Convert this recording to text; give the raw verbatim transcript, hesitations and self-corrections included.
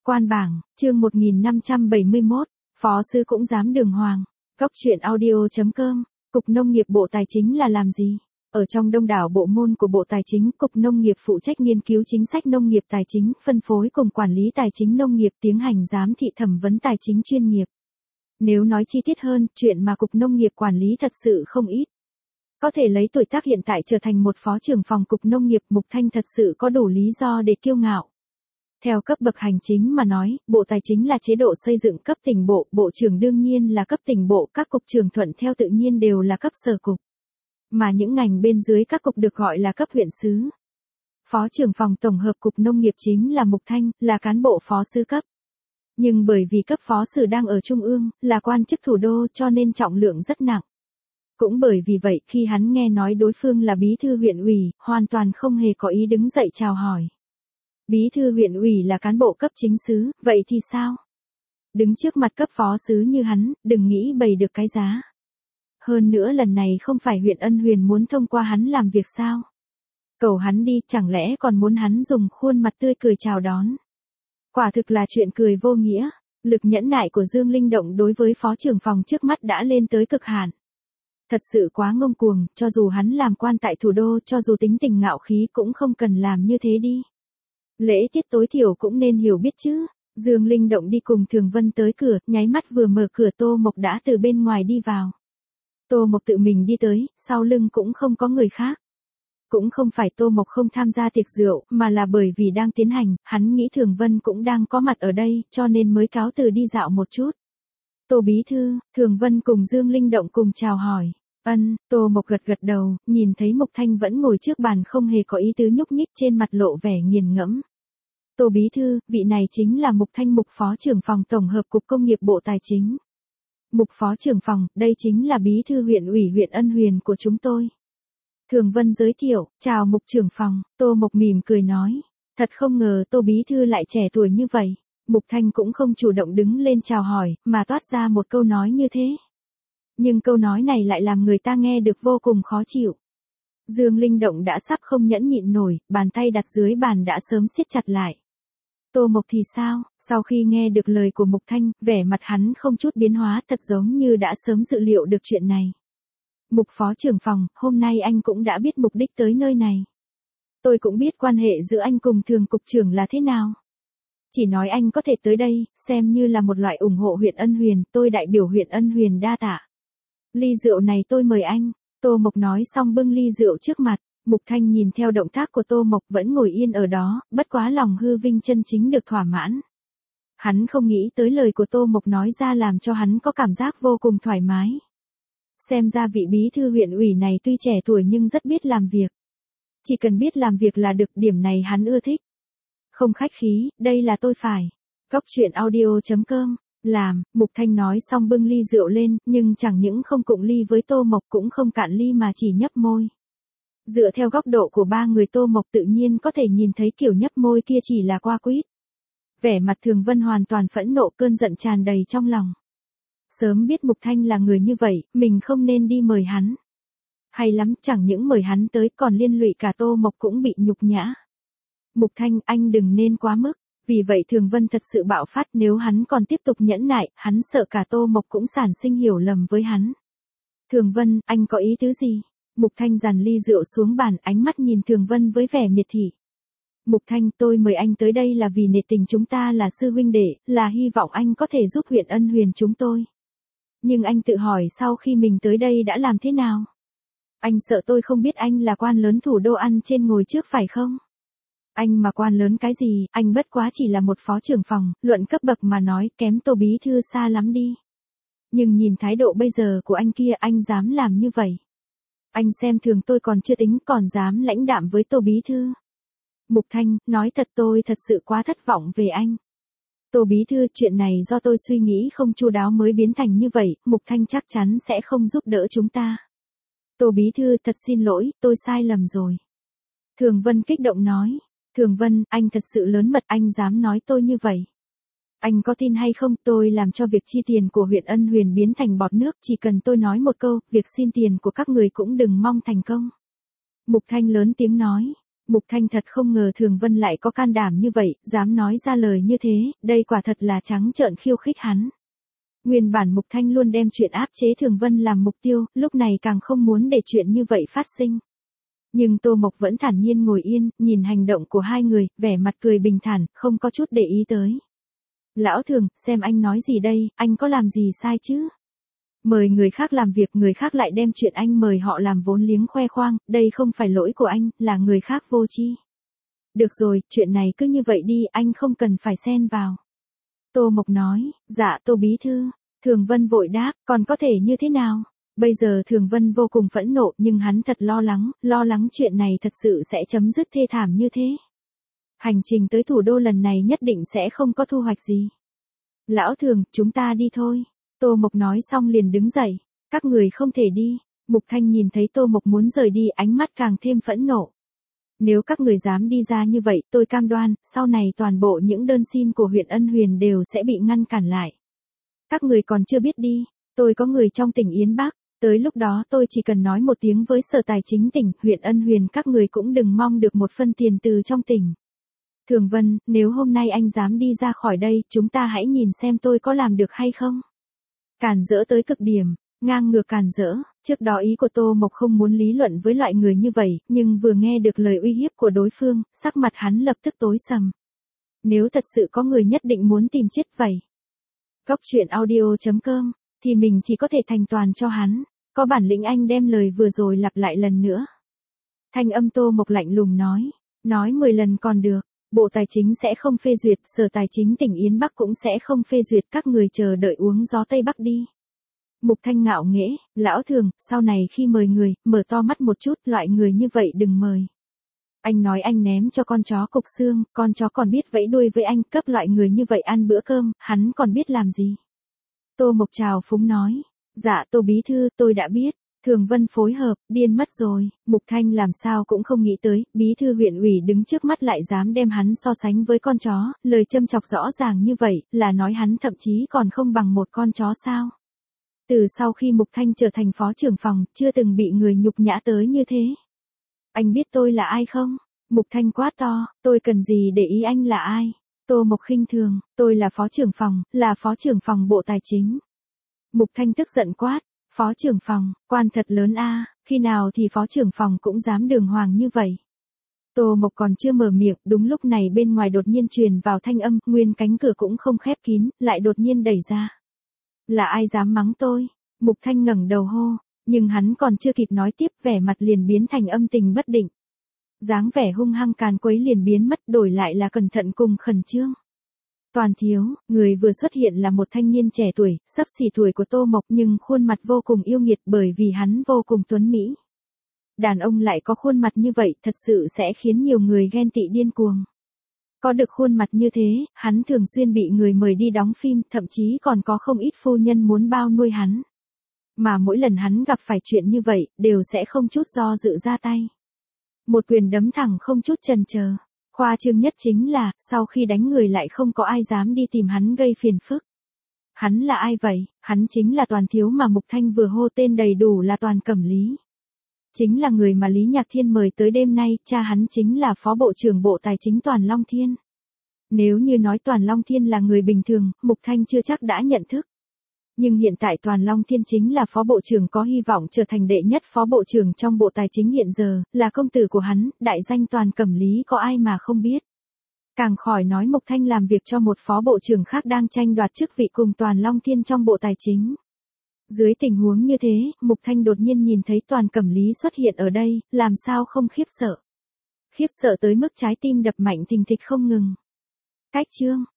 Quan bảng, chương một nghìn năm trăm bảy mươi mốt, phó sứ cũng dám đường hoàng. Góc truyện audio chấm com, Cục Nông nghiệp Bộ Tài chính là làm gì? Ở trong đông đảo bộ môn của Bộ Tài chính, Cục Nông nghiệp phụ trách nghiên cứu chính sách nông nghiệp tài chính, phân phối cùng quản lý tài chính nông nghiệp, tiến hành giám thị thẩm vấn tài chính chuyên nghiệp. Nếu nói chi tiết hơn, chuyện mà Cục Nông nghiệp quản lý thật sự không ít. Có thể lấy tuổi tác hiện tại trở thành một phó trưởng phòng Cục Nông nghiệp, Mục Thanh thật sự có đủ lý do để kiêu ngạo. Theo cấp bậc hành chính mà nói, Bộ Tài chính là chế độ xây dựng cấp tỉnh bộ, Bộ trưởng đương nhiên là cấp tỉnh bộ, các cục trưởng thuận theo tự nhiên đều là cấp sở cục. Mà những ngành bên dưới các cục được gọi là cấp huyện xứ. Phó trưởng phòng tổng hợp Cục Nông nghiệp chính là Mục Thanh, là cán bộ phó sứ cấp. Nhưng bởi vì cấp phó sử đang ở Trung ương, là quan chức thủ đô cho nên trọng lượng rất nặng. Cũng bởi vì vậy khi hắn nghe nói đối phương là bí thư huyện ủy, hoàn toàn không hề có ý đứng dậy chào hỏi. Bí thư huyện ủy là cán bộ cấp chính xứ, vậy thì sao? Đứng trước mặt cấp phó sứ như hắn, đừng nghĩ bày được cái giá. Hơn nữa lần này không phải huyện Ân Huyền muốn thông qua hắn làm việc sao? Cầu hắn đi, chẳng lẽ còn muốn hắn dùng khuôn mặt tươi cười chào đón? Quả thực là chuyện cười vô nghĩa, lực nhẫn nại của Dương Linh Động đối với phó trưởng phòng trước mắt đã lên tới cực hạn. Thật sự quá ngông cuồng, cho dù hắn làm quan tại thủ đô, cho dù tính tình ngạo khí cũng không cần làm như thế đi. Lễ tiết tối thiểu cũng nên hiểu biết chứ. Dương Linh Động đi cùng Thường Vân tới cửa, nháy mắt vừa mở cửa Tô Mộc đã từ bên ngoài đi vào. Tô Mộc tự mình đi tới, sau lưng cũng không có người khác. Cũng không phải Tô Mộc không tham gia tiệc rượu, mà là bởi vì đang tiến hành, hắn nghĩ Thường Vân cũng đang có mặt ở đây, cho nên mới cáo từ đi dạo một chút. Tô bí thư, Thường Vân cùng Dương Linh Động cùng chào hỏi. Ân, Tô Mộc gật gật đầu, nhìn thấy Mục Thanh vẫn ngồi trước bàn không hề có ý tứ nhúc nhích, trên mặt lộ vẻ nghiền ngẫm. Tô bí thư, vị này chính là Mục Thanh, Mục phó trưởng phòng tổng hợp Cục Công nghiệp Bộ Tài chính. Mục phó trưởng phòng, đây chính là bí thư huyện ủy huyện Ân Huyền của chúng tôi. Thường Vân giới thiệu, chào Mục trưởng phòng, Tô Mộc mỉm cười nói. Thật không ngờ Tô bí thư lại trẻ tuổi như vậy. Mục Thanh cũng không chủ động đứng lên chào hỏi, mà toát ra một câu nói như thế. Nhưng câu nói này lại làm người ta nghe được vô cùng khó chịu. Dương Linh Động đã sắp không nhẫn nhịn nổi, bàn tay đặt dưới bàn đã sớm siết chặt lại. Tô Mộc thì sao? Sau khi nghe được lời của Mục Thanh, vẻ mặt hắn không chút biến hóa, thật giống như đã sớm dự liệu được chuyện này. Mục phó trưởng phòng, hôm nay anh cũng đã biết mục đích tới nơi này. Tôi cũng biết quan hệ giữa anh cùng Thường cục trưởng là thế nào. Chỉ nói anh có thể tới đây, xem như là một loại ủng hộ huyện Ân Huyền, tôi đại biểu huyện Ân Huyền đa tạ. Ly rượu này tôi mời anh. Tô Mộc nói xong bưng ly rượu trước mặt. Mục Thanh nhìn theo động tác của Tô Mộc vẫn ngồi yên ở đó, bất quá lòng hư vinh chân chính được thỏa mãn. Hắn không nghĩ tới lời của Tô Mộc nói ra làm cho hắn có cảm giác vô cùng thoải mái. Xem ra vị bí thư huyện ủy này tuy trẻ tuổi nhưng rất biết làm việc. Chỉ cần biết làm việc là được, điểm này hắn ưa thích. Không khách khí, đây là tôi phải. Góc truyện audio chấm com. Làm, Mục Thanh nói xong bưng ly rượu lên, nhưng chẳng những không cụng ly với Tô Mộc cũng không cạn ly mà chỉ nhấp môi. Dựa theo góc độ của ba người Tô Mộc tự nhiên có thể nhìn thấy kiểu nhấp môi kia chỉ là qua quýt. Vẻ mặt Thường Vân hoàn toàn phẫn nộ, cơn giận tràn đầy trong lòng. Sớm biết Mục Thanh là người như vậy, mình không nên đi mời hắn. Hay lắm, chẳng những mời hắn tới còn liên lụy cả Tô Mộc cũng bị nhục nhã. Mục Thanh, anh đừng nên quá mức. Vì vậy Thường Vân thật sự bạo phát, nếu hắn còn tiếp tục nhẫn nại, hắn sợ cả Tô Mộc cũng sản sinh hiểu lầm với hắn. Thường Vân, anh có ý tứ gì? Mục Thanh dàn ly rượu xuống bàn, ánh mắt nhìn Thường Vân với vẻ miệt thị. Mục Thanh, tôi mời anh tới đây là vì nể tình chúng ta là sư huynh đệ, là hy vọng anh có thể giúp huyện Ân Huyền chúng tôi. Nhưng anh tự hỏi sau khi mình tới đây đã làm thế nào? Anh sợ tôi không biết anh là quan lớn thủ đô ăn trên ngồi trước phải không? Anh mà quan lớn cái gì, anh bất quá chỉ là một phó trưởng phòng, luận cấp bậc mà nói kém Tô bí thư xa lắm đi. Nhưng nhìn thái độ bây giờ của anh kia, anh dám làm như vậy. Anh xem thường tôi còn chưa tính, còn dám lãnh đạm với Tô bí thư. Mục Thanh, nói thật tôi thật sự quá thất vọng về anh. Tô bí thư, chuyện này do tôi suy nghĩ không chu đáo mới biến thành như vậy, Mục Thanh chắc chắn sẽ không giúp đỡ chúng ta. Tô bí thư, thật xin lỗi, tôi sai lầm rồi. Thường Vân kích động nói. Thường Vân, anh thật sự lớn mật, anh dám nói tôi như vậy. Anh có tin hay không, tôi làm cho việc chi tiền của huyện Ân Huyền biến thành bọt nước, chỉ cần tôi nói một câu, việc xin tiền của các người cũng đừng mong thành công. Mục Thanh lớn tiếng nói. Mục Thanh thật không ngờ Thường Vân lại có can đảm như vậy, dám nói ra lời như thế, đây quả thật là trắng trợn khiêu khích hắn. Nguyên bản Mục Thanh luôn đem chuyện áp chế Thường Vân làm mục tiêu, lúc này càng không muốn để chuyện như vậy phát sinh. Nhưng Tô Mộc vẫn thản nhiên ngồi yên, nhìn hành động của hai người, vẻ mặt cười bình thản, không có chút để ý tới. Lão Thường, xem anh nói gì đây, anh có làm gì sai chứ? Mời người khác làm việc, người khác lại đem chuyện anh mời họ làm vốn liếng khoe khoang, đây không phải lỗi của anh, là người khác vô tri. Được rồi, chuyện này cứ như vậy đi, anh không cần phải xen vào. Tô Mộc nói, dạ Tô bí thư. Thường Vân vội đáp, còn có thể như thế nào? Bây giờ Thường Vân vô cùng phẫn nộ, nhưng hắn thật lo lắng, lo lắng chuyện này thật sự sẽ chấm dứt thê thảm như thế. Hành trình tới thủ đô lần này nhất định sẽ không có thu hoạch gì. Lão Thường, chúng ta đi thôi. Tô Mộc nói xong liền đứng dậy. Các người không thể đi. Mục Thanh nhìn thấy Tô Mộc muốn rời đi, ánh mắt càng thêm phẫn nộ. Nếu các người dám đi ra như vậy, tôi cam đoan, sau này toàn bộ những đơn xin của huyện Ân Huyền đều sẽ bị ngăn cản lại. Các người còn chưa biết đi, tôi có người trong tỉnh Yến Bắc, tới lúc đó tôi chỉ cần nói một tiếng với Sở Tài chính tỉnh, huyện Ân Huyền các người cũng đừng mong được một phân tiền từ trong tỉnh. Thường Vân, nếu hôm nay anh dám đi ra khỏi đây, chúng ta hãy nhìn xem tôi có làm được hay không. Càn rỡ tới cực điểm, ngang ngược càn rỡ, trước đó ý của Tô Mộc không muốn lý luận với loại người như vậy, nhưng vừa nghe được lời uy hiếp của đối phương, sắc mặt hắn lập tức tối sầm. Nếu thật sự có người nhất định muốn tìm chết vậy. Góc truyện audio chấm com, thì mình chỉ có thể thành toàn cho hắn, có bản lĩnh anh đem lời vừa rồi lặp lại lần nữa. Thanh âm Tô Mộc lạnh lùng nói, nói mười lần còn được. Bộ Tài chính sẽ không phê duyệt, Sở Tài chính tỉnh Yến Bắc cũng sẽ không phê duyệt, các người chờ đợi uống gió Tây Bắc đi. Mục Thanh ngạo nghễ, lão Thường, sau này khi mời người, mở to mắt một chút, loại người như vậy đừng mời. Anh nói anh ném cho con chó cục xương, con chó còn biết vẫy đuôi với anh, cấp loại người như vậy ăn bữa cơm, hắn còn biết làm gì. Tô Mộc trào phúng nói, dạ Tô bí thư, tôi đã biết. Thường Vân phối hợp, điên mất rồi, Mục Thanh làm sao cũng không nghĩ tới, bí thư huyện ủy đứng trước mắt lại dám đem hắn so sánh với con chó, lời châm chọc rõ ràng như vậy, là nói hắn thậm chí còn không bằng một con chó sao. Từ sau khi Mục Thanh trở thành phó trưởng phòng, chưa từng bị người nhục nhã tới như thế. Anh biết tôi là ai không? Mục Thanh quát to, tôi cần gì để ý anh là ai? Tô Mộc khinh thường, tôi là phó trưởng phòng, là phó trưởng phòng Bộ Tài chính. Mục Thanh tức giận quát. Phó trưởng phòng, quan thật lớn a, khi nào thì phó trưởng phòng cũng dám đường hoàng như vậy. Tô Mộc còn chưa mở miệng, đúng lúc này bên ngoài đột nhiên truyền vào thanh âm, nguyên cánh cửa cũng không khép kín, lại đột nhiên đẩy ra. Là ai dám mắng tôi? Mục Thanh ngẩng đầu hô, nhưng hắn còn chưa kịp nói tiếp, vẻ mặt liền biến thành âm tình bất định. Dáng vẻ hung hăng càn quấy liền biến mất, đổi lại là cẩn thận cùng khẩn trương. Toàn thiếu, người vừa xuất hiện là một thanh niên trẻ tuổi, sắp xỉ tuổi của Tô Mộc nhưng khuôn mặt vô cùng yêu nghiệt bởi vì hắn vô cùng tuấn mỹ. Đàn ông lại có khuôn mặt như vậy thật sự sẽ khiến nhiều người ghen tị điên cuồng. Có được khuôn mặt như thế, hắn thường xuyên bị người mời đi đóng phim, thậm chí còn có không ít phu nhân muốn bao nuôi hắn. Mà mỗi lần hắn gặp phải chuyện như vậy, đều sẽ không chút do dự ra tay. Một quyền đấm thẳng không chút chần chờ. Khoa trương nhất chính là, sau khi đánh người lại không có ai dám đi tìm hắn gây phiền phức. Hắn là ai vậy? Hắn chính là Toàn thiếu mà Mục Thanh vừa hô tên đầy đủ là Toàn Cẩm Lý. Chính là người mà Lý Nhạc Thiên mời tới đêm nay, cha hắn chính là Phó Bộ trưởng Bộ Tài chính Toàn Long Thiên. Nếu như nói Toàn Long Thiên là người bình thường, Mục Thanh chưa chắc đã nhận thức. Nhưng hiện tại Toàn Long Thiên chính là phó bộ trưởng có hy vọng trở thành đệ nhất phó bộ trưởng trong Bộ Tài chính hiện giờ, là công tử của hắn, đại danh Toàn Cẩm Lý có ai mà không biết. Càng khỏi nói Mục Thanh làm việc cho một phó bộ trưởng khác đang tranh đoạt chức vị cùng Toàn Long Thiên trong Bộ Tài chính. Dưới tình huống như thế, Mục Thanh đột nhiên nhìn thấy Toàn Cẩm Lý xuất hiện ở đây, làm sao không khiếp sợ. Khiếp sợ tới mức trái tim đập mạnh thình thịch không ngừng. Cách chương